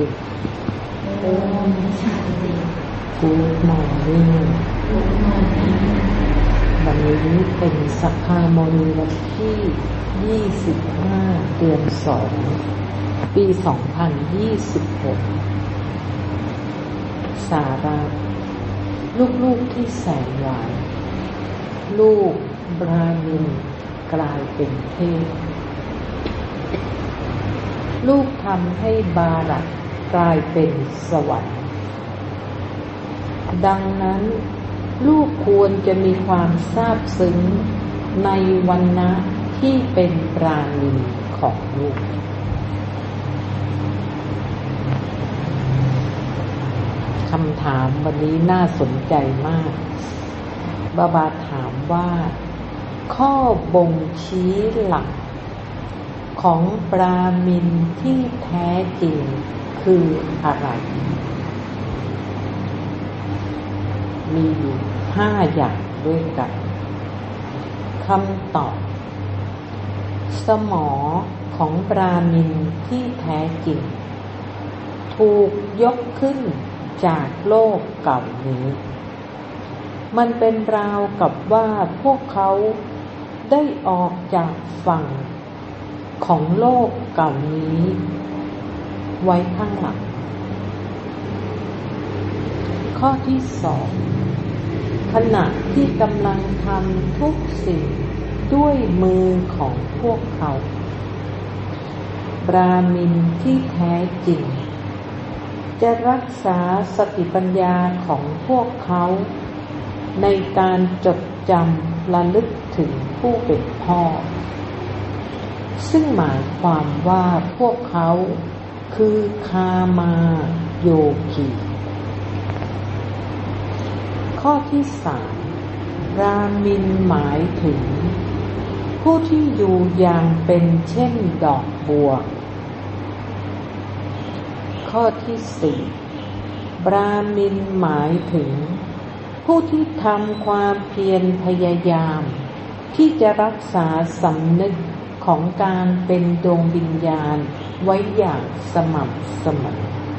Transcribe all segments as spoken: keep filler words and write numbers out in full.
ติโอมชันติ Good morning วันนี้เป็นสักขามณีวันที่ยี่สิบห้าเดือนสองปีสองพันยี่สิบหกสาระลูกๆที่แสนหวานลูกบรามินกลายเป็นเทพลูกทำให้บารักกลายเป็นสวรรค์ดังนั้นลูกควรจะมีความซาบซึ้งในวรรณะที่เป็นปราณีของลูกคำถามวันนี้น่าสนใจมากบาบาถามว่าข้อบ่งชี้หลักของปรามินที่แท้จริงคืออะไรมีอยู่ห้าอย่างด้วยกันคำตอบสมอของปรามินที่แท้จริงถูกยกขึ้นจากโลกเก่านี้มันเป็นราวกับว่าพวกเขาได้ออกจากฝั่งของโลกเก่านี้ไว้ข้างหลังข้อที่สองขณะที่กำลังทำทุกสิ่งด้วยมือของพวกเขาบรามินที่แท้จริงจะรักษาสติปัญญาของพวกเขาในการจดจำระลึกถึงผู้เป็นพ่อซึ่งหมายความว่าพวกเขาคือคามาโยคีข้อที่สามรามินหมายถึงผู้ที่อยู่อย่างเป็นเช่นดอกบัวข้อที่สี่บรามินหมายถึงผู้ที่ทำความเพียรพยายามที่จะรักษาสำนึกของการเป็นดวงวิญญาณไว้อย่างสม่ำเสมอ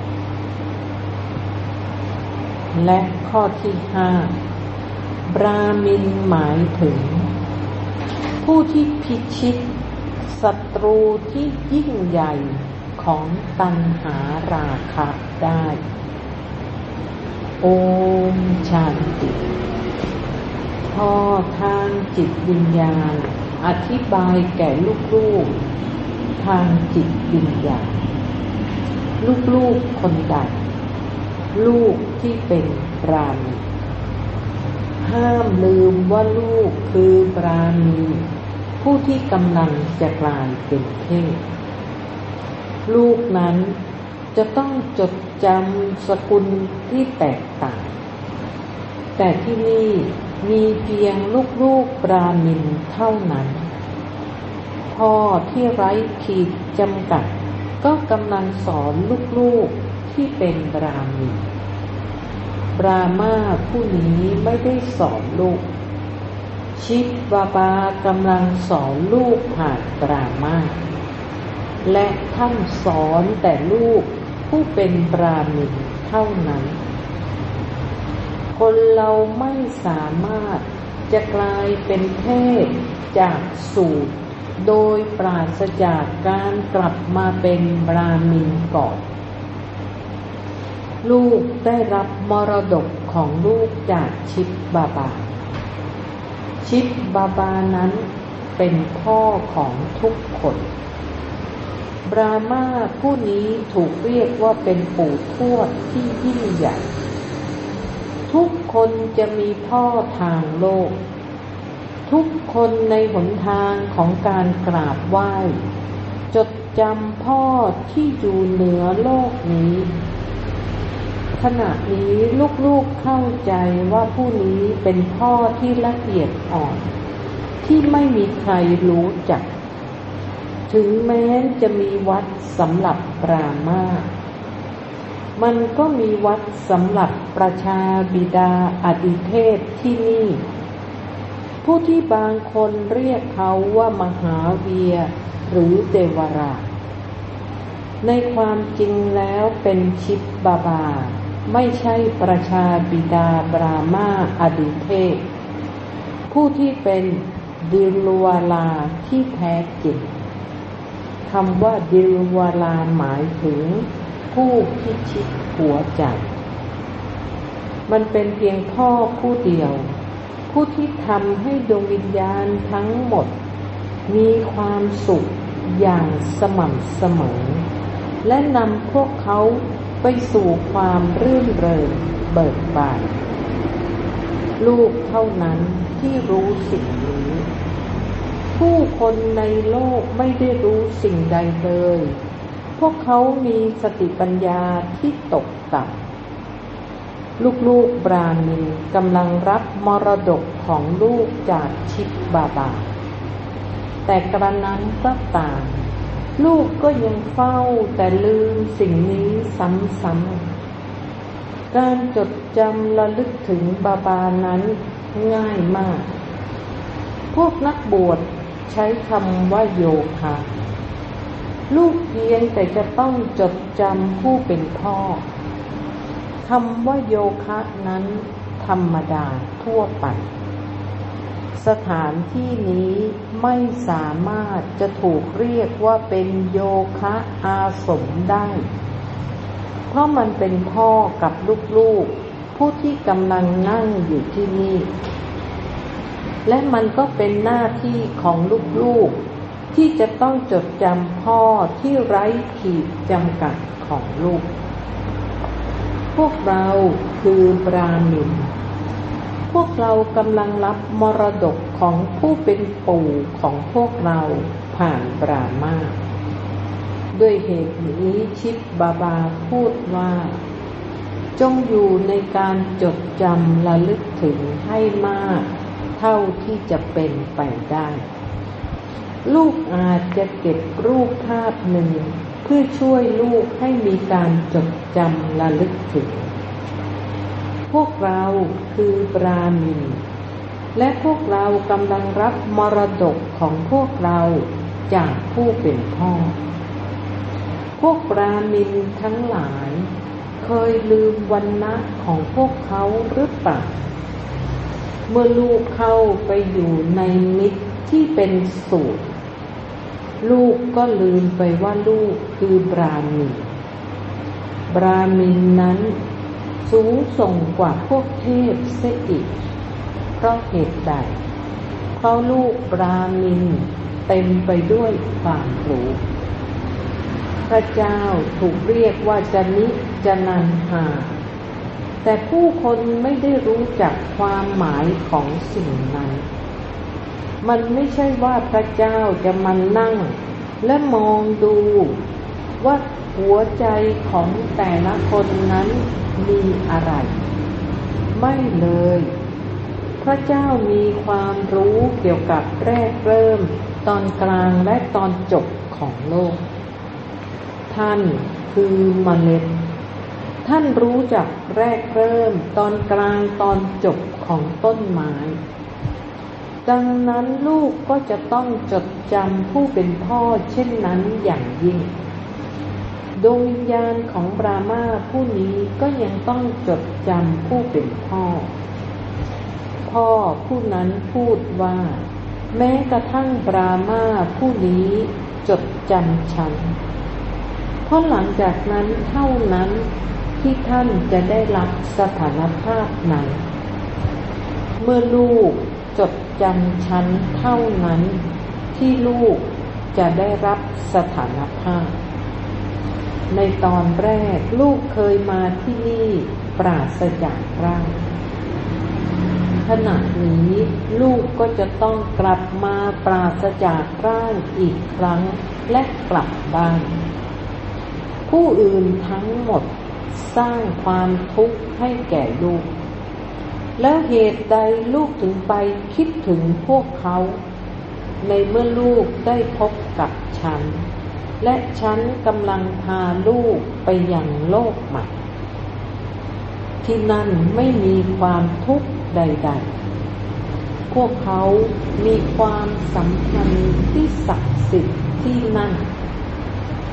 และข้อที่ห้าบรามินหมายถึงผู้ที่พิชิตศัตรูที่ยิ่งใหญ่ของตัณหาราคะได้โอมชันติพอทางจิตวิญญาณอธิบายแก่ลูกๆทางจิตวิญญาณลูกๆคนใดลูกที่เป็นปราณีห้ามลืมว่าลูกคือปราณีผู้ที่กำลังจะกลายเป็นเทพลูกนั้นจะต้องจดจำสกุลที่แตกต่างแต่ที่นี่มีเพียงลูกๆปราณีเท่านั้นพ่อที่ไร้ขีดจำกัดก็กำลังสอนลูกๆที่เป็นปราณีปรามาผู้นี้ไม่ได้สอนลูกชิดบาบากำลังสอนลูกผ่านปรามาและท่านสอนแต่ลูกผู้เป็นปราณีเท่านั้นคนเราไม่สามารถจะกลายเป็นเทพจากสูตรโดยปราศจากการกลับมาเป็นบรามีก่อนลูกได้รับมรดกของลูกจากชิดบาบาชิดบาบานั้นเป็นพ่อของทุกคนบรามาผู้นี้ถูกเรียกว่าเป็นปู่ทวดที่ยิ่งใหญ่ทุกคนจะมีพ่อทางโลกทุกคนในหนทางของการกราบไหว้จดจำพ่อที่อยู่เหนือโลกนี้ขณะนี้ลูกๆเข้าใจว่าผู้นี้เป็นพ่อที่ละเอียดอ่อนที่ไม่มีใครรู้จักถึงแม้จะมีวัดสำหรับปรามาสมันก็มีวัดสำหรับประชาบิดาอดิเทพที่นี่ผู้ที่บางคนเรียกเขาว่ามหาเวียหรือเทวราชในความจริงแล้วเป็นชิปบาบาไม่ใช่ประชาบิดาบรามาอดิเทพผู้ที่เป็นดิลวาลาที่แท้จริงคำว่าดิลวาลาหมายถึงผู้พิชิตหัวใจมันเป็นเพียงพ่อผู้เดียวผู้ที่ทำให้ดวงวิญญาณทั้งหมดมีความสุขอย่างสม่ำเสมอและนำพวกเขาไปสู่ความรื่นเริงเบิกบานลูกเท่านั้นที่รู้สิ่งนี้ผู้คนในโลกไม่ได้รู้สิ่งใดเลยพวกเขามีสติปัญญาที่ตกต่ำลูกๆบราหมินกำลังรับมรดกของลูกจากชิปบาบาแต่กระนั้นก็ตามลูกก็ยังเฝ้าแต่ลืมสิ่งนี้ซ้ำๆการจดจำระลึกถึงบาบานั้นง่ายมากพวกนักบวชใช้คำว่าโยคะลูกเพียงแต่จะต้องจดจำผู้เป็นพ่อคำว่าโยคะนั้นธรรมดาทั่วไปสถานที่นี้ไม่สามารถจะถูกเรียกว่าเป็นโยคะอาสมได้เพราะมันเป็นพ่อกับลูกๆผู้ที่กำลังนั่งอยู่ที่นี่และมันก็เป็นหน้าที่ของลูกๆที่จะต้องจดจำพ่อที่ไร้ขีดจำกัดของลูกพวกเราคือบราหมินพวกเรากำลังรับมรดกของผู้เป็นปู่ของพวกเราผ่านบราหมาด้วยเหตุนี้ชิปบาบาพูดว่าจงอยู่ในการจดจำระลึกถึงให้มากเท่าที่จะเป็นไปได้ลูกอาจจะเก็บรูปภาพหนึ่งเพื่อช่วยลูกให้มีการจดจำระลึกถึงพวกเราคือบราหมินและพวกเรากำลังรับมรดกของพวกเราจากผู้เป็นพ่อพวกบราหมินทั้งหลายเคยลืมวรรณะของพวกเขาหรือเปล่าเมื่อลูกเข้าไปอยู่ในมิตรที่เป็นสูตรลูกก็ลืมไปว่าลูกคือบราหมินบราหมินนั้นสูงส่งกว่าพวกเทพเสียอีกเพราะเหตุใดเพราะลูกบราหมินเต็มไปด้วยความรู้พระเจ้าถูกเรียกว่าจนิจนันหาแต่ผู้คนไม่ได้รู้จักความหมายของสิ่งนั้นมันไม่ใช่ว่าพระเจ้าจะมานั่งและมองดูว่าหัวใจของแต่ละคนนั้นมีอะไรไม่เลยพระเจ้ามีความรู้เกี่ยวกับแรกเริ่มตอนกลางและตอนจบของโลกท่านคือเมล็ดท่านรู้จักแรกเริ่มตอนกลางตอนจบของต้นไม้ดังนั้นลูกก็จะต้องจดจำผู้เป็นพ่อเช่นนั้นอย่างยิ่งดวงวิญญาณของบราหมาผู้นี้ก็ยังต้องจดจำผู้เป็นพ่อพ่อผู้นั้นพูดว่าแม้กระทั่งบราหมาผู้นี้จดจำฉันเพราะหลังจากนั้นเท่านั้นที่ท่านจะได้รับสถานภาพนั้นเมื่อลูกจดจำฉันเท่านั้นที่ลูกจะได้รับสถานภาพในตอนแรกลูกเคยมาที่นี่ปราศจากร่างขณะนี้ลูกก็จะต้องกลับมาปราศจากร่างอีกครั้งและกลับบ้านผู้อื่นทั้งหมดสร้างความทุกข์ให้แก่ลูกแล้วเหตุใดลูกถึงไปคิดถึงพวกเขาในเมื่อลูกได้พบกับฉันและฉันกำลังพาลูกไปยังโลกใหม่ที่นั่นไม่มีความทุกข์ใดๆพวกเขามีความสัมพันธ์ที่ศักดิ์สิทธิ์ที่นั่น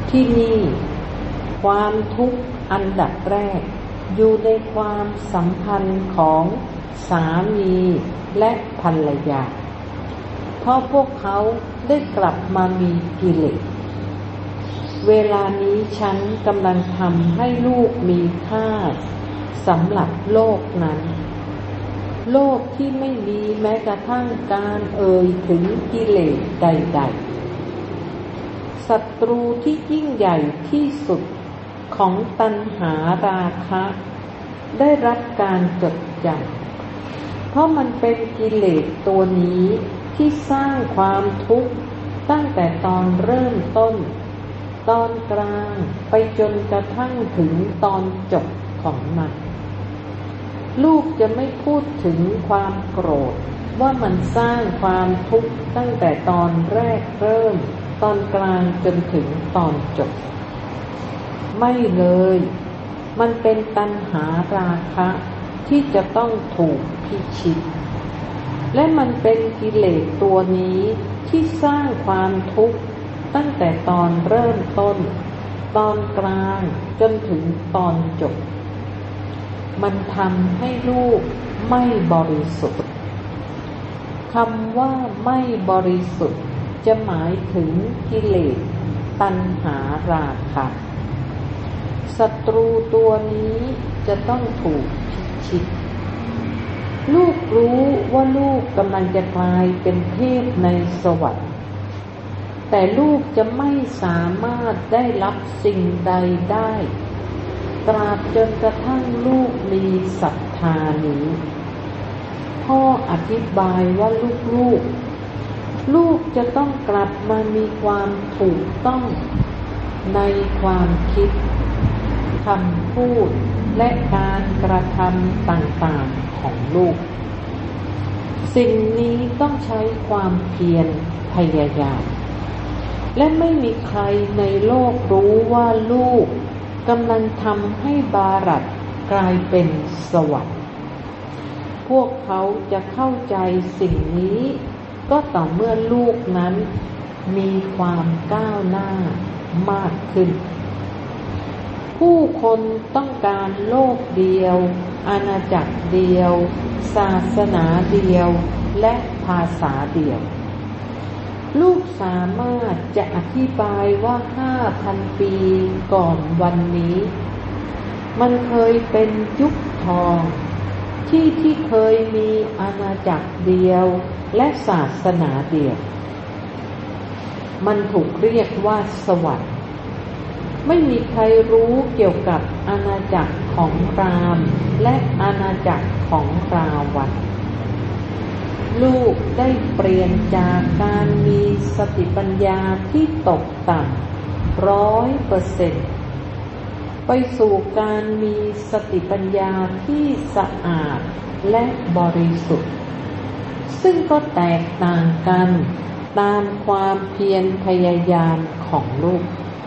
ที่นี่ความทุกข์อันดับแรกอยู่ในความสัมพันธ์ของสามีและภรรยาเพราะพวกเขาได้กลับมามีกิเลสเวลานี้ฉันกำลังทำให้ลูกมีค่าสำหรับโลกนั้นโลกที่ไม่มีแม้กระทั่งการเอ่ยถึงกิเลสใดๆศัตรูที่ยิ่งใหญ่ที่สุดของตัณหาราคะได้รับการจดจำเพราะมันเป็นกิเลสตัวนี้ที่สร้างความทุกข์ตั้งแต่ตอนเริ่มต้นตอนกลางไปจนกระทั่งถึงตอนจบของมันลูกจะไม่พูดถึงความโกรธว่ามันสร้างความทุกข์ตั้งแต่ตอนแรกเริ่มตอนกลางจนถึงตอนจบไม่เลยมันเป็นตัณหาราคะที่จะต้องถูกพิชิตและมันเป็นกิเลสตัวนี้ที่สร้างความทุกข์ตั้งแต่ตอนเริ่มต้นตอนกลางจนถึงตอนจบมันทำให้ลูกไม่บริสุทธิ์คำว่าไม่บริสุทธิ์จะหมายถึงกิเลสตัณหาราคะศัตรูตัวนี้จะต้องถูกพิชิตลูกรู้ว่าลูกกำลังจะกลายเป็นเทพในสวรรค์แต่ลูกจะไม่สามารถได้รับสิ่งใดได้ตราบจนกระทั่งลูกมีศรัทธานี้พ่ออธิบายว่าลูกๆลูกจะต้องกลับมามีความถูกต้องในความคิดคำพูดและการกระทำต่างๆของลูกสิ่งนี้ต้องใช้ความเพียรพยายามและไม่มีใครในโลกรู้ว่าลูกกำลังทำให้บารัตกลายเป็นสวรรค์พวกเขาจะเข้าใจสิ่งนี้ก็ต่อเมื่อลูกนั้นมีความก้าวหน้ามากขึ้นผู้คนต้องการโลกเดียวอาณาจักรเดียวศาสนาเดียวและภาษาเดียวลูกสามารถจะอธิบายว่าห้าพันปีก่อนวันนี้มันเคยเป็นยุคทองที่ที่เคยมีอาณาจักรเดียวและศาสนาเดียวมันถูกเรียกว่าสวรรค์ไม่มีใครรู้เกี่ยวกับอาณาจักรของรามและอาณาจักรของราวัณลูกได้เปลี่ยนจากการมีสติปัญญาที่ตกต่ำร้อยเปอร์เซ็นต์ไปสู่การมีสติปัญญาที่สะอาดและบริสุทธิ์ซึ่งก็แตกต่างกันตามความเพียรพยายามของลูก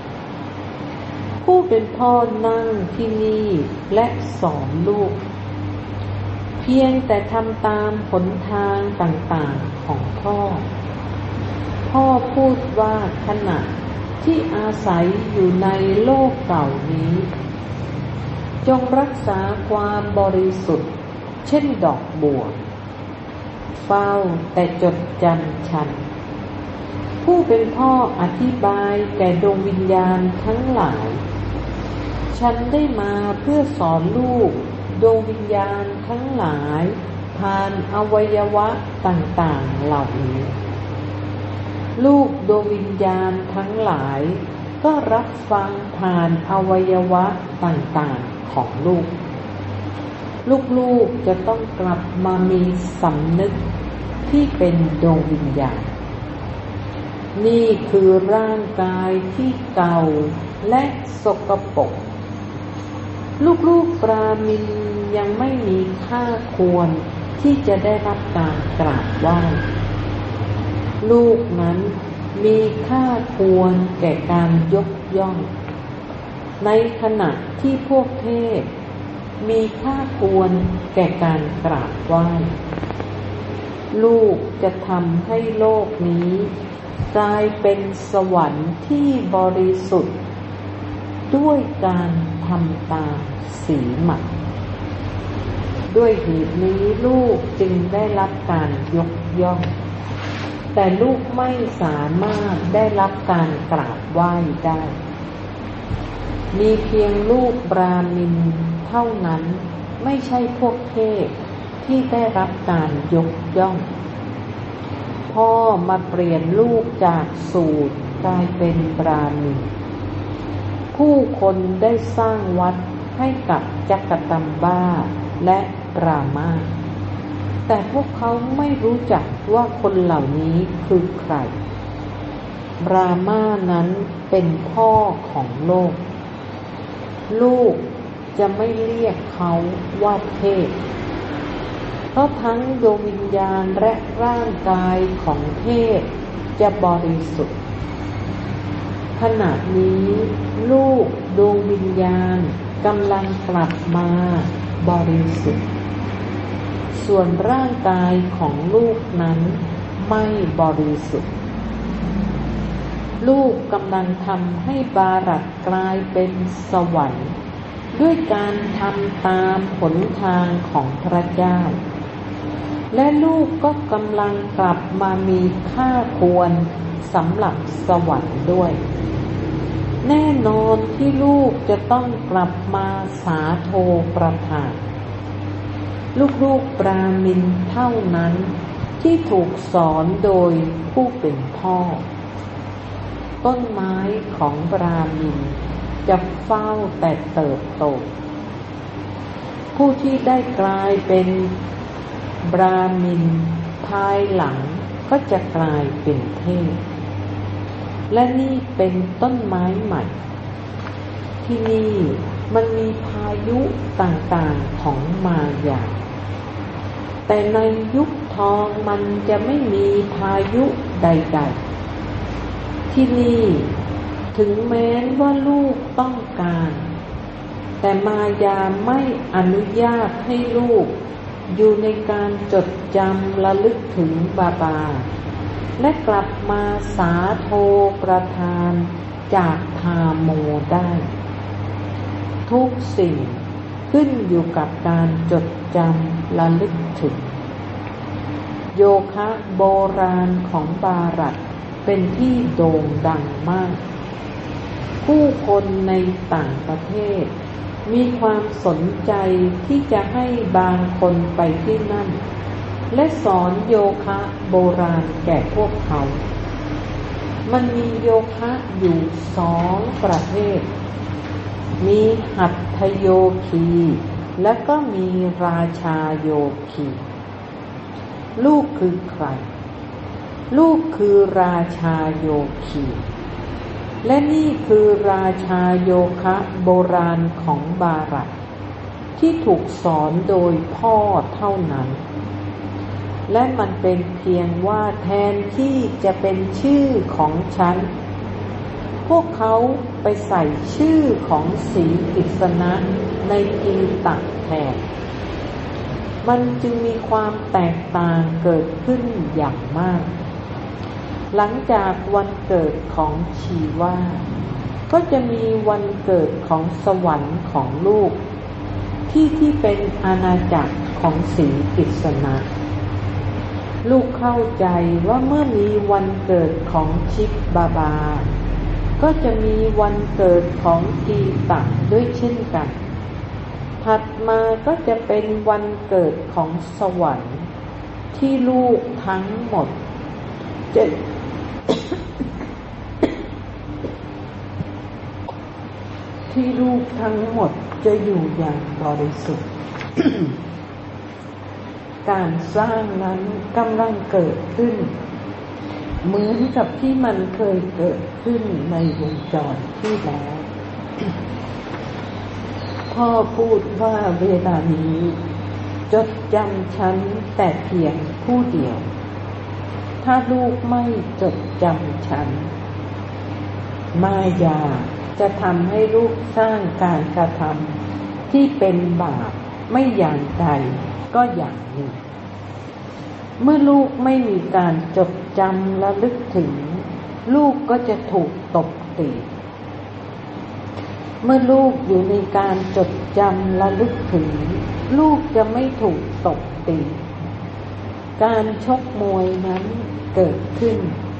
ผู้เป็นพ่อนั่งที่นี่และสอนลูกเพียงแต่ทำตามหนทางต่างๆของพ่อพ่อพูดว่าขณะที่อาศัยอยู่ในโลกเก่านี้จงรักษาความบริสุทธิ์เช่นดอกบัวเฝ้าแต่จดจำฉันผู้เป็นพ่ออธิบายแก่ดวงวิญญาณทั้งหลายฉันได้มาเพื่อสอนลูกดวงวิญญาณทั้งหลายผ่านอวัยวะต่างๆเหล่านี้ลูกดวงวิญญาณทั้งหลายก็รับฟังผ่านอวัยวะต่างๆของลูกลูกๆจะต้องกลับมามีสำนึกที่เป็นดวงวิญญาณนี่คือร่างกายที่เก่าและสกปรกลูกๆปรามินยังไม่มีค่าควรที่จะได้รับการกราบไหว้ลูกนั้นมีค่าควรแก่การยกย่องในขณะที่พวกเทพมีค่าควรแก่การกราบไหว้ลูกจะทำให้โลกนี้กลายเป็นสวรรค์ที่บริสุทธิ์ด้วยการทำตามสีหมักด้วยเหตุนี้ลูกจึงได้รับการยกย่องแต่ลูกไม่สามารถได้รับการกราบไหว้ได้มีเพียงลูกบราหมินเท่านั้นไม่ใช่พวกเทพที่ได้รับการยกย่องพ่อมาเปลี่ยนลูกจากสูตรกลายเป็นบราหมินผู้คนได้สร้างวัดให้กับจักตัมบ้าและรามาแต่พวกเขาไม่รู้จักว่าคนเหล่านี้คือใครรามานั้นเป็นพ่อของโลกลูกจะไม่เรียกเขาว่าเทพเพราะทั้งดวงวิญญาณและร่างกายของเทพจะบริสุทธิ์ขณะนี้ลูกดวงวิญญาณกำลังกลับมาบริสุทธิ์ส่วนร่างกายของลูกนั้นไม่บริสุทธิ์ลูกกำลังทำให้บารัตกลายเป็นสวรรค์ด้วยการทำตามหนทางของพระเจ้าและลูกก็กำลังกลับมามีค่าควรสำหรับสวรรค์ด้วยแน่นอนที่ลูกจะต้องกลับมาสาโทประทานลูกๆบราหมินเท่านั้นที่ถูกสอนโดยผู้เป็นพ่อต้นไม้ของบราหมินจะเฝ้าแต่เติบโตผู้ที่ได้กลายเป็นบราหมินภายหลังก็จะกลายเป็นเทพและนี่เป็นต้นไม้ใหม่ที่นี่มันมีพายุต่างๆของมายาแต่ในยุคทองมันจะไม่มีพายุใดๆที่นี่ถึงแม้ว่าลูกต้องการแต่มายาไม่อนุญาตให้ลูกอยู่ในการจดจำระลึกถึงบาบาและกลับมาสาโทประทานจากทาโมได้ทุกสิ่งขึ้นอยู่กับการจดจำระลึกถึงโยคะโบราณของบารัตเป็นที่โด่งดังมากผู้คนในต่างประเทศมีความสนใจที่จะให้บางคนไปที่นั่นและสอนโยคะโบราณแก่พวกเขามันมีโยคะอยู่สองประเภทมีหัตถโยคีและก็มีราชาโยคีลูกคือใครลูกคือราชาโยคีและนี่คือราชาโยคะโบราณของบารัตที่ถูกสอนโดยพ่อเท่านั้นและมันเป็นเพียงว่าแทนที่จะเป็นชื่อของฉันพวกเขาไปใส่ชื่อของสีกิษณะในกีตักแทนมันจึงมีความแตกต่างเกิดขึ้นอย่างมากหลังจากวันเกิดของชีวาก็จะมีวันเกิดของสวรรค์ของลูกที่ที่เป็นอาณาจักรของสีกิษณะลูกเข้าใจว่าเมื่อมีวันเกิดของชิปบาบาก็จะมีวันเกิดของกีตักด้วยเช่นกันถัดมาก็จะเป็นวันเกิดของสวรรค์ที่ลูกทั้งหมดจะที่ลูกทั้งหมดจะอยู่อย่างบริสุทธิ์ การสร้างนั้นกำลังเกิดขึ้นเหมือนกับที่มันเคยเกิดขึ้นในวงจรที่แล้ว พ่อพูดว่าเวลานี้จดจำฉันแต่เพียงผู้เดียวถ้าลูกไม่จดจำฉันมายาจะทำให้ลูกสร้างการกระทำที่เป็นบาปไม่อย่างใดก็อย่างหนึ่งเมื่อลูกไม่มีการจดจำระลึกถึงลูกก็จะถูกตบตีเมื่อลูกอยู่ในการจดจำระลึกถึงลูกจะไม่ถูกตบตีการชกมวยนั้นเกิดขึ้น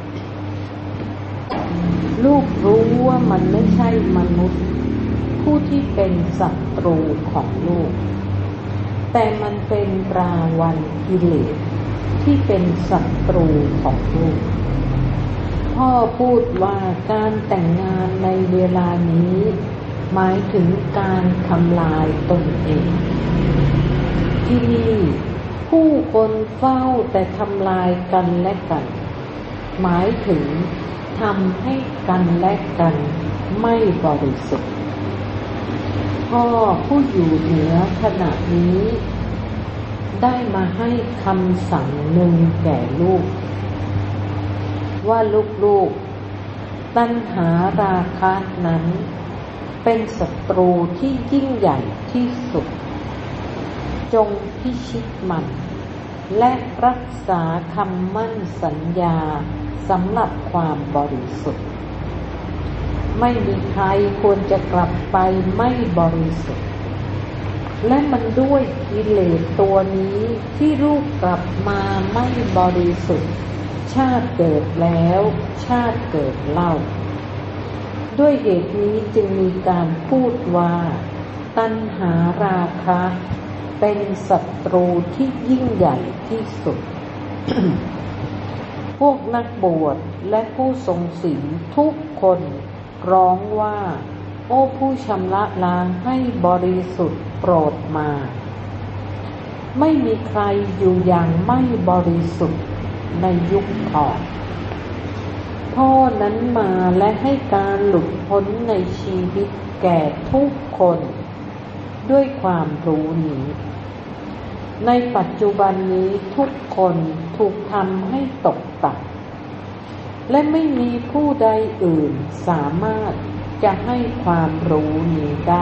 ลูกรู้ว่ามันไม่ใช่มนุษย์ผู้ที่เป็นศัตรูของลูกแต่มันเป็นราวัณกิเลสที่เป็นศัตรูของลูกพ่อพูดว่าการแต่งงานในเวลานี้หมายถึงการทำลายตนเองที่นี่ผู้คนเฝ้าแต่ทำลายกันและกันหมายถึงทำให้กันและกันไม่บริสุทธิ์พ่อผู้อยู่เหนือขณะนี้ได้มาให้คำสั่งหนึ่งแก่ลูกว่าลูกๆตัณหาราคะนั้นเป็นศัตรูที่ยิ่งใหญ่ที่สุดจงพิชิตมันและรักษาคำมั่นสัญญาสำหรับความบริสุทธิ์ไม่มีใครควรจะกลับไปไม่บริสุทธิ์และมันด้วยกิเลสตัวนี้ที่ลูกกลับมาไม่บริสุทธิ์ชาติเกิดแล้วชาติเกิดเล่าด้วยเหตุนี้จึงมีการพูดว่าตัณหาราคะเป็นศัตรูที่ยิ่งใหญ่ที่สุด พวกนักบวชและผู้ทรงศีลทุกคนร้องว่าโอ้ผู้ชำระล้างให้บริสุทธิ์โปรดมาไม่มีใครอยู่อย่างไม่บริสุทธิ์ในยุคทองพ่อนั้นมาและให้การหลุดพ้นในชีวิตแก่ทุกคนด้วยความรู้นี้ในปัจจุบันนี้ทุกคนถูกทำให้ตกต่ำและไม่มีผู้ใดอื่นสามารถจะให้ความรู้นี้ได้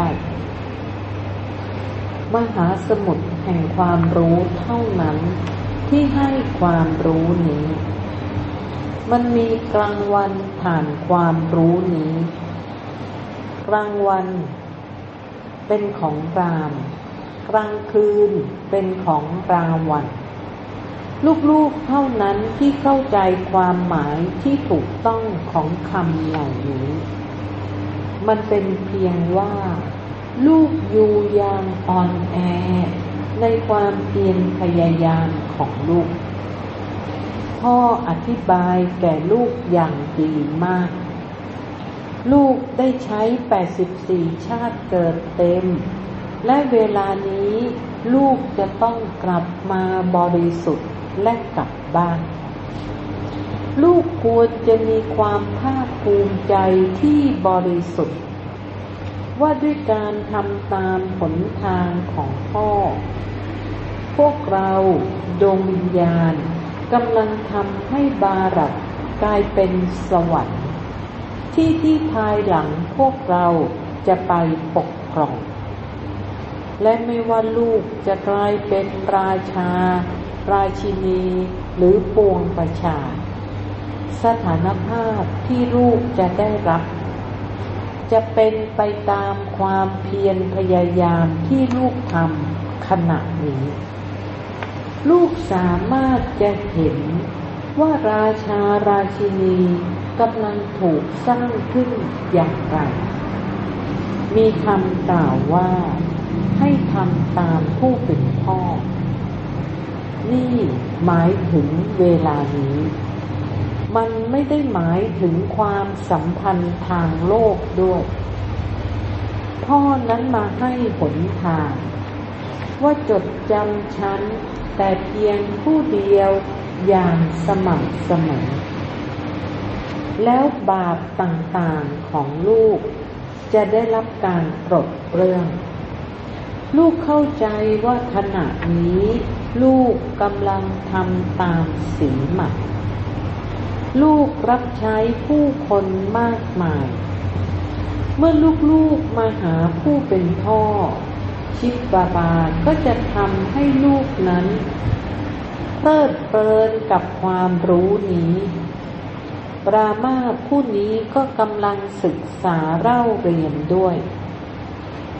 มหาสมุทรแห่งความรู้เท่านั้นที่ให้ความรู้นี้มันมีกลางวันผ่านความรู้นี้กลางวันเป็นของรามกลางคืนเป็นของราวัณลูกๆเท่านั้นที่เข้าใจความหมายที่ถูกต้องของคำเหล่านี้มันเป็นเพียงว่าลูกอยู่อย่างอ่อนแอในความเพียรพยายามของลูกพ่ออธิบายแก่ลูกอย่างดีมากลูกได้ใช้แปดสิบสี่ชาติเกิดเต็มและเวลานี้ลูกจะต้องกลับมาบริสุทธิ์และกลับบ้านลูกควรจะมีความภาคภูมิใจที่บริสุทธิ์ว่าด้วยการทำตามหนทางของพ่อพวกเราดวงวิญญาณกำลังทำให้บารักกลายเป็นสวรรค์ที่ที่ภายหลังพวกเราจะไปปกครองและไม่ว่าลูกจะกลายเป็นราชาราชินีหรือปวงประชาสถานภาพที่ลูกจะได้รับจะเป็นไปตามความเพียรพยายามที่ลูกทำขณะนี้ลูกสามารถจะเห็นว่าราชาราชินีกำลังถูกสร้างขึ้นอย่างไรมีคำกล่าวว่าให้ทำตามผู้เป็นพ่อนี่หมายถึงเวลานี้มันไม่ได้หมายถึงความสัมพันธ์ทางโลกด้วยพ่อนั้นมาให้หนทางว่าจดจำฉันแต่เพียงผู้เดียวอย่างสม่ำเสมอแล้วบาปต่างๆของลูกจะได้รับการปลดเปลื้องลูกเข้าใจว่าขณะนี้ลูกกำลังทำตามศีลหมัดลูกรับใช้ผู้คนมากมายเมื่อลูกๆมาหาผู้เป็นพ่อชิบาบาก็จะทำให้ลูกนั้นเพลิดเพลินกับความรู้นี้ปรามาสผู้นี้ก็กำลังศึกษาเล่าเรียนด้วย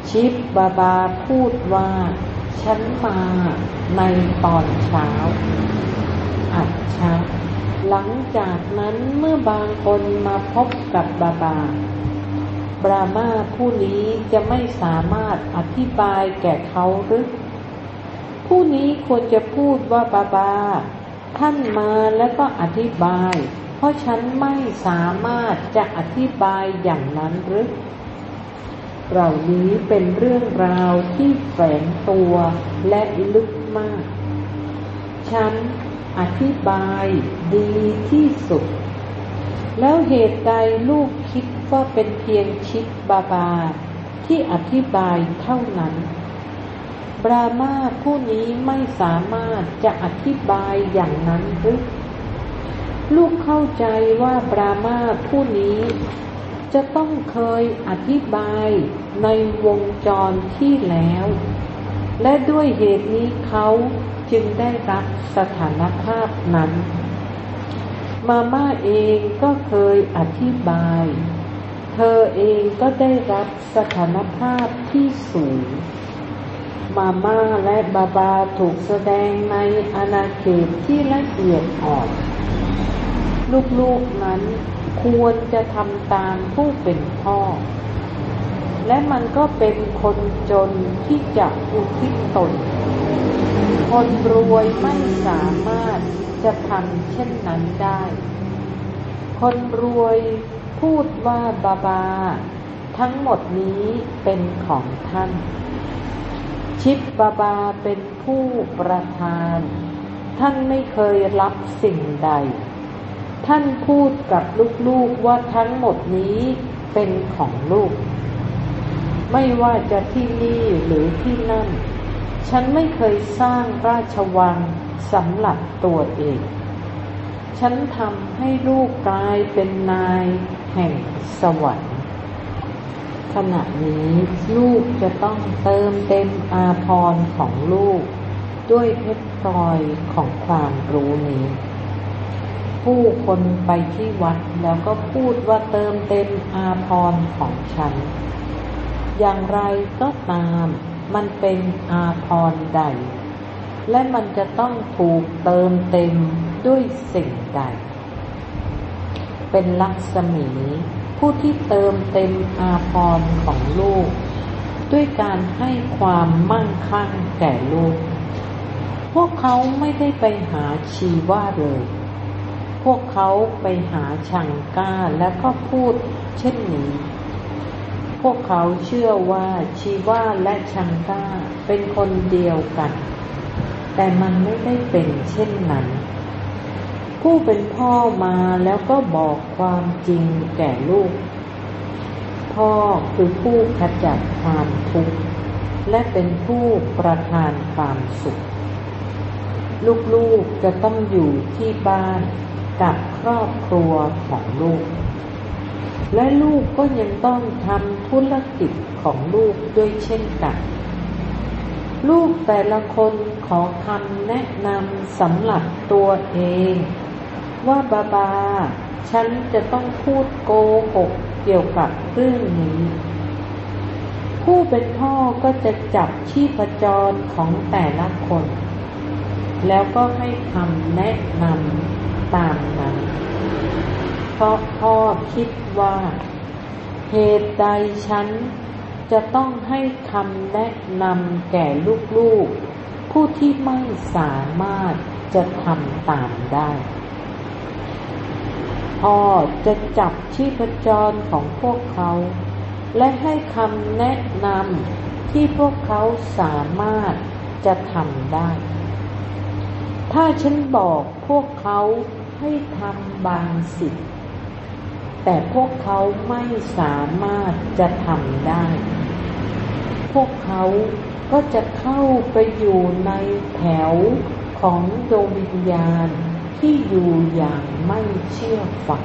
ชิปบาบาพูดว่าฉันมาในตอนเช้าอัจฉะหลังจากนั้นเมื่อบางคนมาพบกับบาบาบรามาผู้นี้จะไม่สามารถอธิบายแก่เขาหรือผู้นี้ควรจะพูดว่าบาบาท่านมาแล้วก็อธิบายเพราะฉันไม่สามารถจะอธิบายอย่างนั้นหรือเหล่านี้เป็นเรื่องราวที่แฝงตัวและลึกมากฉันอธิบายดีที่สุดแล้วเหตุใดลูกคิดว่าเป็นเพียงชิดบาบาที่อธิบายเท่านั้นบรามาผู้นี้ไม่สามารถจะอธิบายอย่างนั้นหรือลูกเข้าใจว่าบรามาผู้นี้จะต้องเคยอธิบายในวงจรที่แล้วและด้วยเหตุนี้เขาจึงได้รับสถานภาพนั้นมาม่าเองก็เคยอธิบายเธอเองก็ได้รับสถานภาพที่สูงมาม่าและบาบาถูกแสดงในอาณาเขตที่ละเอียดอ่อนลูกๆนั้นควรจะทำตามผู้เป็นพ่อและมันก็เป็นคนจนที่จะอุทิศตนคนรวยไม่สามารถจะทำเช่นนั้นได้คนรวยพูดว่าบาบาทั้งหมดนี้เป็นของท่านชิดบาบาเป็นผู้ประทานท่านไม่เคยรับสิ่งใดท่านพูดกับลูกๆว่าทั้งหมดนี้เป็นของลูกไม่ว่าจะที่นี่หรือที่นั่นฉันไม่เคยสร้างราชวังสำหรับตัวเองฉันทำให้ลูกกลายเป็นนายแห่งสวรรค์ขณะนี้ลูกจะต้องเติมเต็มอาภรณ์ของลูกด้วยเพชรพลอยของความรู้นี้ผู้คนไปที่วัดแล้วก็พูดว่าเติมเต็มอาภรณ์ของฉันอย่างไรก็ตามมันเป็นอาภรณ์ใดและมันจะต้องถูกเติมเต็มด้วยสิ่งใดเป็นลักษมีผู้ที่เติมเต็มอาภรณ์ของลูกด้วยการให้ความมั่งคั่งแก่ลูกพวกเขาไม่ได้ไปหาชีวะเลยพวกเขาไปหาชังก้าแล้วก็พูดเช่นนี้พวกเขาเชื่อว่าชีวะและชังก้าเป็นคนเดียวกันแต่มันไม่ได้เป็นเช่นนั้นผู้เป็นพ่อมาแล้วก็บอกความจริงแก่ลูกพ่อคือผู้ขจัดความทุกข์และเป็นผู้ประทานความสุขลูกๆจะต้องอยู่ที่บ้านกับครอบครัวของลูกและลูกก็ยังต้องทำธุรกิจของลูกด้วยเช่นกันลูกแต่ละคนขอคำแนะนำสำหรับตัวเองว่าบาบาฉันจะต้องพูดโกหกเกี่ยวกับเรื่องนี้ผู้เป็นพ่อก็จะจับชีพจรของแต่ละคนแล้วก็ให้คำแนะนำตามนั้นเพราะพ่อคิดว่าเหตุใดฉันจะต้องให้คำแนะนำแก่ลูกๆผู้ที่ไม่สามารถจะทำตามได้พ่อจะจับชีพจรของพวกเขาและให้คำแนะนำที่พวกเขาสามารถจะทำได้ถ้าฉันบอกพวกเขาให้ทำบางสิ่งแต่พวกเขาไม่สามารถจะทำได้พวกเขาก็จะเข้าไปอยู่ในแถวของดวงวิญญาณที่อยู่อย่างไม่เชื่อฟัง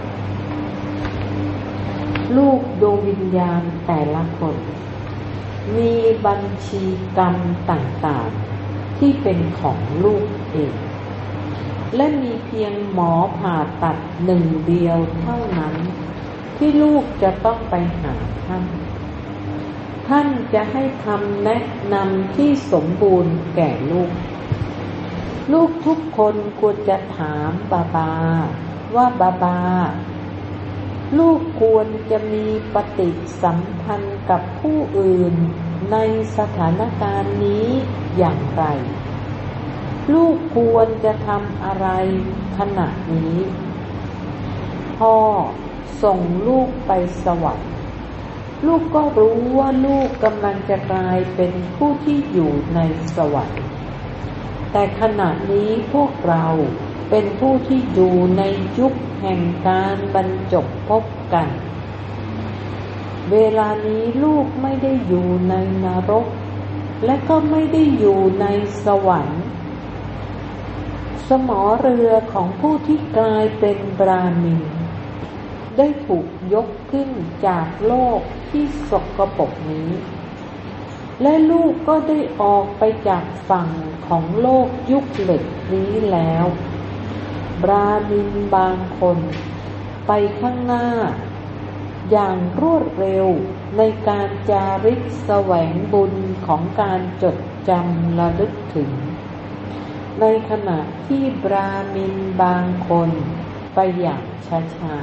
ลูกดวงวิญญาณแต่ละคนมีบัญชีกรรมต่างๆที่เป็นของลูกเองและมีเพียงหมอผ่าตัดหนึ่งเดียวเท่านั้นที่ลูกจะต้องไปหาท่านทท่านจะให้คำแนะนำที่สมบูรณ์แก่ลูกลูกทุกคนควรจะถามบาบาว่าบาบาลูกควรจะมีปฏิสัมพันธ์กับผู้อื่นในสถานการณ์นี้อย่างไรลูกควรจะทำอะไรขณะนี้พ่อส่งลูกไปสวรรค์ลูกก็รู้ว่าลูกกำลังจะกลายเป็นผู้ที่อยู่ในสวรรค์แต่ขณะนี้พวกเราเป็นผู้ที่อยู่ในยุคแห่งการบรรจบพบกันเวลานี้ลูกไม่ได้อยู่ในนรกและก็ไม่ได้อยู่ในสวรรค์สมอเรือของผู้ที่กลายเป็นบราหมินได้ถูกยกขึ้นจากโลกที่สกปรกนี้และลูกก็ได้ออกไปจากฝั่งของโลกยุคเหล็กนี้แล้วบราหมินบางคนไปข้างหน้าอย่างรวดเร็วในการจาริกแสวงบุญของการจดจำระลึกถึงในขณะที่บราหมินบางคนไปอย่างช้า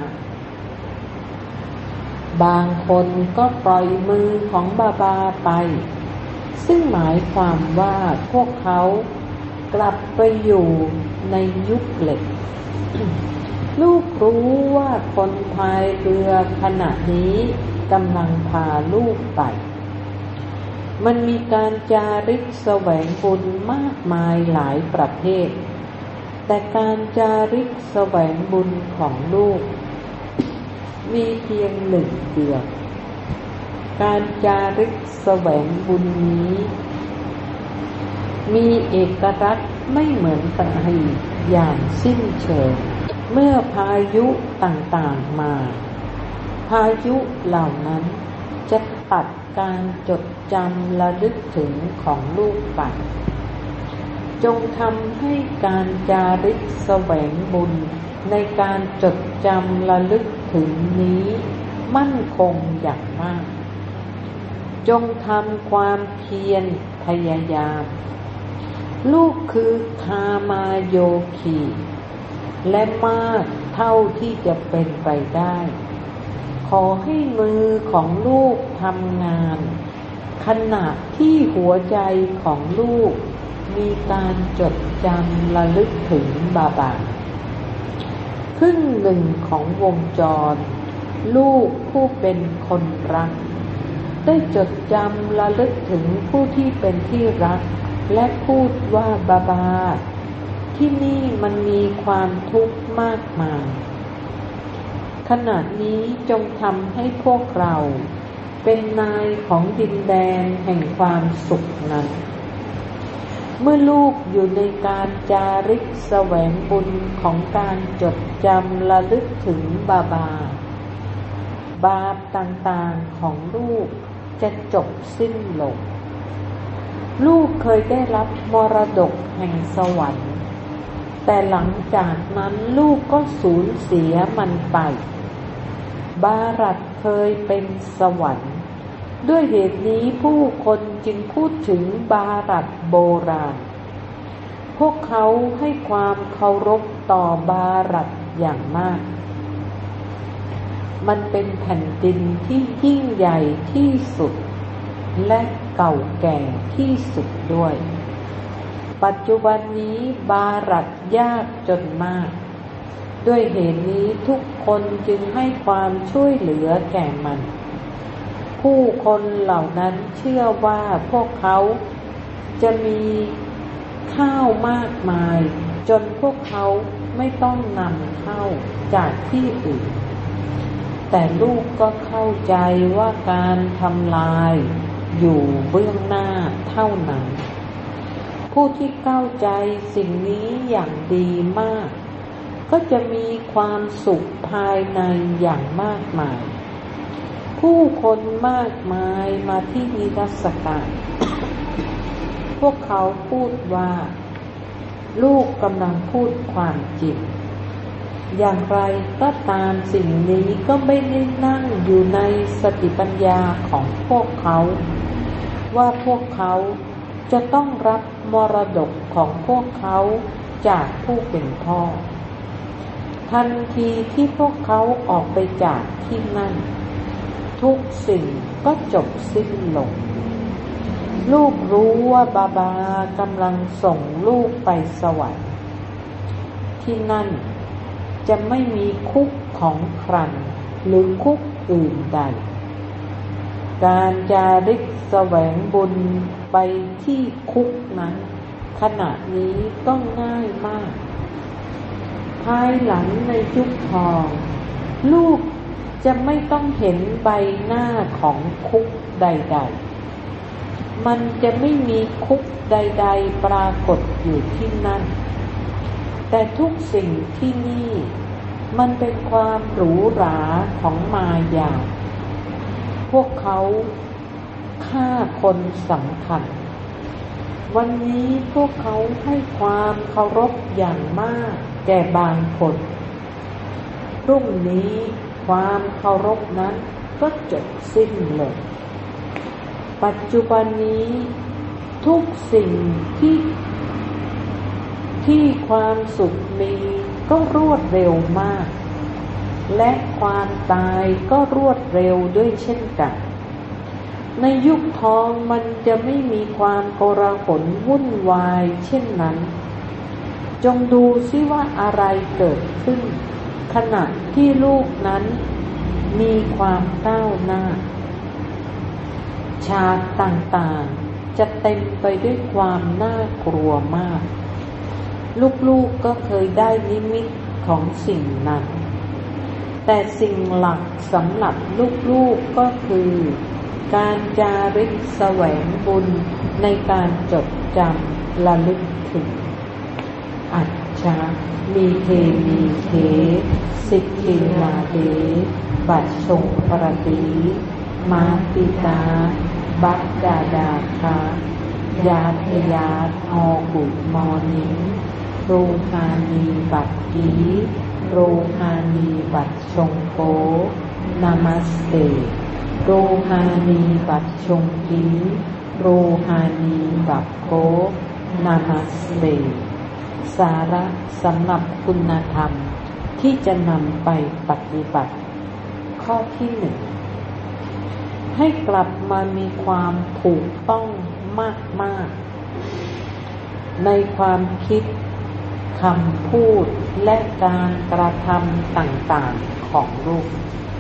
ๆบางคนก็ปล่อยมือของบาบาไปซึ่งหมายความว่าพวกเขากลับไปอยู่ในยุคเหล็ก ลูกรู้ว่าคนพายเรือขณะนี้กำลังพาลูกไปมันมีการจาริกแสวงบุญมากมายหลายประเภทแต่การจาริกแสวงบุญของลูกมีเพียงหนึ่งเดียวการจาริกแสวงบุญนี้มีเอกลักษณ์ไม่เหมือนใครอย่างสิ้นเชิงเมื่อพายุต่างๆมาพายุเหล่านั้นจะตัดการจดจำระลึกถึงของลูกไปจงทำให้การจาริกแสวงบุญในการจดจำระลึกถึงนี้มั่นคงอย่างมากจงทำความเพียรพยายามลูกคือคามาโยคีและมากเท่าที่จะเป็นไปได้ขอให้มือของลูกทำงานขณะที่หัวใจของลูกมีการจดจำระลึกถึงบาบาครึ่งหนึ่งของวงจรลูกผู้เป็นคนรักได้จดจำระลึกถึงผู้ที่เป็นที่รักและพูดว่าบาบาที่นี่มันมีความทุกข์มากมายขณะนี้จงทำให้พวกเราเป็นนายของดินแดนแห่งความสุขนั้นเมื่อลูกอยู่ในการจาริกแสวงบุญของการจดจำระลึกถึงบาบาบาปต่างๆของลูกจะจบสิ้นลงลูกเคยได้รับมรดกแห่งสวรรค์แต่หลังจากนั้นลูกก็สูญเสียมันไปบารัตเคยเป็นสวรรค์ด้วยเหตุนี้ผู้คนจึงพูดถึงบารัตโบราณพวกเขาให้ความเคารพต่อบารัตอย่างมากมันเป็นแผ่นดินที่ยิ่งใหญ่ที่สุดและเก่าแก่ที่สุดด้วยปัจจุบันนี้บารัตยากจนมากด้วยเหตุนี้ทุกคนจึงให้ความช่วยเหลือแก่มันผู้คนเหล่านั้นเชื่อว่าพวกเขาจะมีข้าวมากมายจนพวกเขาไม่ต้องนำเข้าจากที่อื่นแต่ลูกก็เข้าใจว่าการทำลายอยู่เบื้องหน้าเท่านั้นผู้ที่เข้าใจสิ่งนี้อย่างดีมากก็จะมีความสุขภายในอย่างมากมายผู้คนมากมายมาที่นิทรรศการ พวกเขาพูดว่าลูกกำลังพูดความจริงอย่างไรก็ตามสิ่งนี้ก็ไม่ได้นั่งอยู่ในสติปัญญาของพวกเขาว่าพวกเขาจะต้องรับมรดกของพวกเขาจากผู้เป็นพ่อทันทีที่พวกเขาออกไปจากที่นั่นทุกสิ่งก็จบสิ้นลงลูกรู้ว่าบาบากำลังส่งลูกไปสวรรค์ที่นั่นจะไม่มีคุกของใครหรือคุกอื่นใดการจาริกแสวงบุญไปที่คุกนั้นขณะนี้ก็ง่ายมากภายหลังในยุคทองลูกจะไม่ต้องเห็นใบหน้าของคุกใดๆมันจะไม่มีคุกใดๆปรากฏอยู่ที่นั่นแต่ทุกสิ่งที่นี่มันเป็นความหรูหราของมายาพวกเขาฆ่าคนสำคัญวันนี้พวกเขาให้ความเคารพอย่างมากแก่บางคนพรุ่งนี้ความเคารพนั้นก็จบสิ้นลงปัจจุบันนี้ทุกสิ่งที่ที่ความสุขมีก็รวดเร็วมากและความตายก็รวดเร็วด้วยเช่นกันในยุคทองมันจะไม่มีความโกลาหลวุ่นวายเช่นนั้นจงดูซิว่าอะไรเกิดขึ้นขณะที่ลูกนั้นมีความก้าวหน้าฉากต่างๆจะเต็มไปด้วยความน่ากลัวมากลูกๆก็เคยได้นิมิตของสิ่งนั้นแต่สิ่งหลักสำหรับลูกๆก็คือการจาริกแสวงบุญในการจดจำระลึกถึงอัจฉามีเทมีเทสิกขิลาเดบัดชงปรติมาติตาบัดดาดาคายาทยาทอกุมอนิงโรฮานีบัดกีโรฮานีบัดชงโกนามัสเตโรฮานีบัดชงกีโรฮานีบัดโกนามัสเตสาระสำหรับคุณธรรมที่จะนำไปปฏิบัติข้อที่หนึ่งให้กลับมามีความถูกต้องมากๆในความคิดคำพูดและการกระทำต่างๆของลูก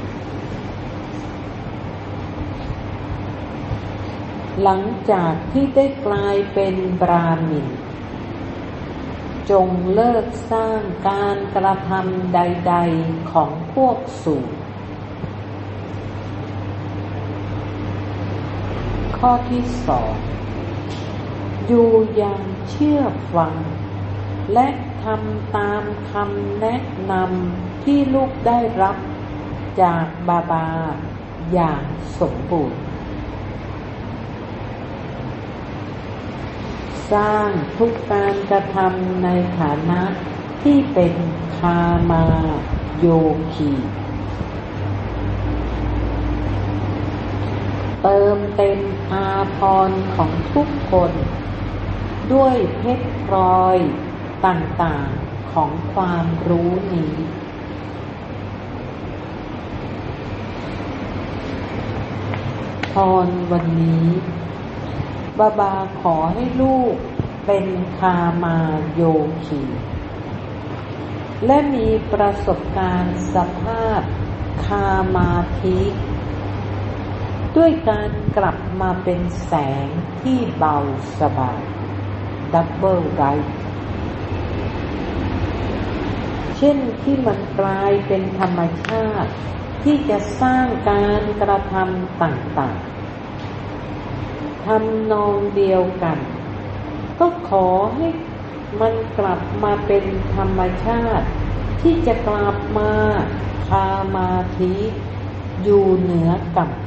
หลังจากที่ได้กลายเป็นบราหมินจงเลิกสร้างการกระทำใดๆของพวกสูตรข้อที่สองอยู่อย่างเชื่อฟังและทำตามคำแนะนำที่ลูกได้รับจากบาบาอย่างสมบูรณ์สร้างทุกการกระทำในฐานะที่เป็นคามาโยคีเติมเต็มอาภรณ์ของทุกคนด้วยเพชรพลอยต่างๆของความรู้นี้พรวันนี้บาบาขอให้ลูกเป็นคามาโยคีและมีประสบการณ์สภาพคามาธิด้วยการกลับมาเป็นแสงที่เบาสบายดับเบิลไรท์เช่นที่มันกลายเป็นธรรมชาติที่จะสร้างการกระทำต่างๆทำนองเดียวกันก็ขอให้มันกลับมาเป็นธรรมชาติที่จะกลับมาคามาธิอยู่เหนือกรรม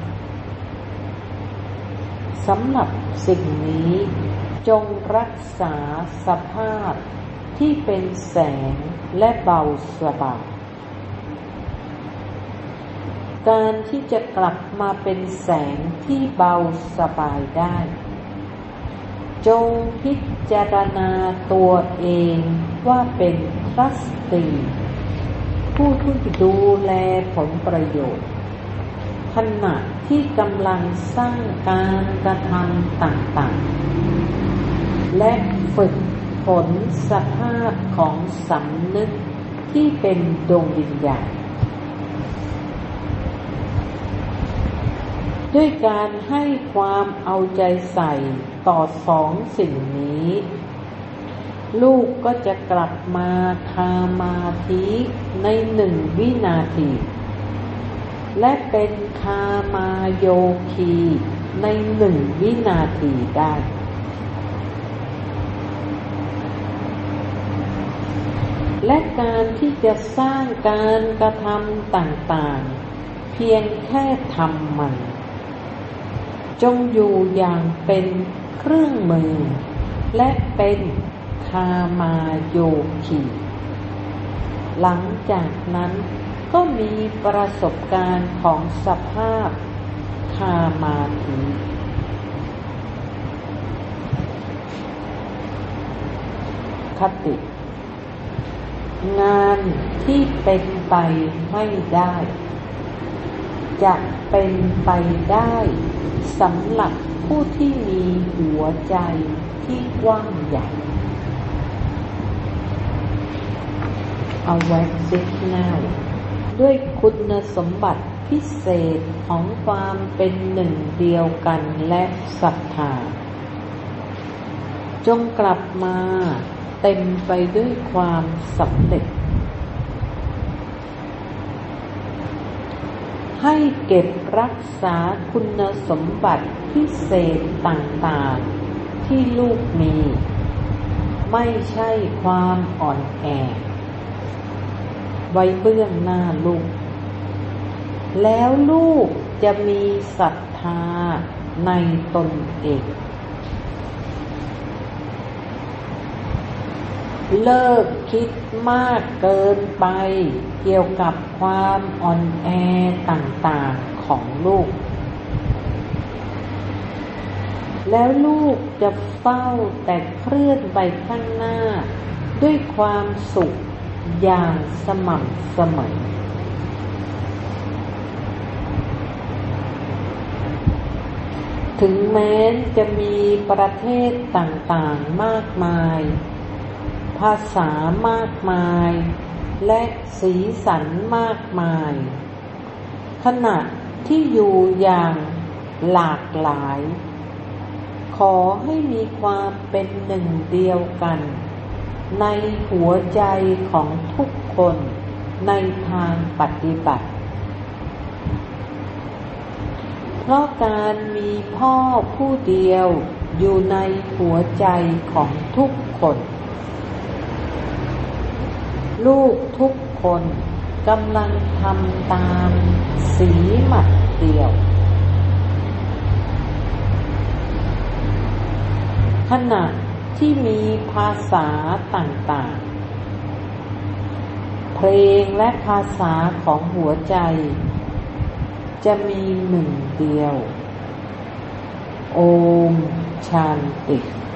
สำหรับสิ่งนี้จงรักษาสภาพที่เป็นแสงและเบาสบายการที่จะกลับมาเป็นแสงที่เบาสบายได้จงพิจารณาตัวเองว่าเป็นทรัสตีผู้ที่ดูแลผลประโยชน์ขณะที่กำลังสร้างการกระทำต่างๆและฝึกผลสภาพของสำนึกที่เป็นดวงวิญญาณด้วยการให้ความเอาใจใส่ต่อสองสิ่งนี้ลูกก็จะกลับมาคามาธิในหนึ่งวินาทีและเป็นคามาโยคีในหนึ่งวินาทีได้และการที่จะสร้างการกระทำต่างๆเพียงแค่ทำมันจงอยู่อย่างเป็นเครื่องมือและเป็นคามาโยคีหลังจากนั้นก็มีประสบการณ์ของสภาพคามาธิคติงานที่เป็นไปไม่ได้จะเป็นไปได้สำหรับผู้ที่มีหัวใจที่กว้างใหญ่ Awakeness ด้วยคุณสมบัติพิเศษของความเป็นหนึ่งเดียวกันและศรัทธาจงกลับมาเต็มไปด้วยความสำเร็จให้เก็บรักษาคุณสมบัติพิเศษต่างๆที่ลูกมีไม่ใช่ความอ่อนแอไว้เบื้องหน้าลูกแล้วลูกจะมีศรัทธาในตนเองเลิกคิดมากเกินไปเกี่ยวกับความอ่อนแอต่างๆของลูกแล้วลูกจะเฝ้าแต่เคลื่อนไปข้างหน้าด้วยความสุขอย่างสม่ำเสมอถึงแม้จะมีประเทศต่างๆมากมายภาษามากมายและสีสันมากมายขณะที่อยู่อย่างหลากหลายขอให้มีความเป็นหนึ่งเดียวกันในหัวใจของทุกคนในทางปฏิบัติเพราะการมีพ่อผู้เดียวอยู่ในหัวใจของทุกคนลูกทุกคนกำลังทำตามสีหมัดเดียวขณะที่มีภาษาต่างๆเพลงและภาษาของหัวใจจะมีหนึ่งเดียวโอมชันติ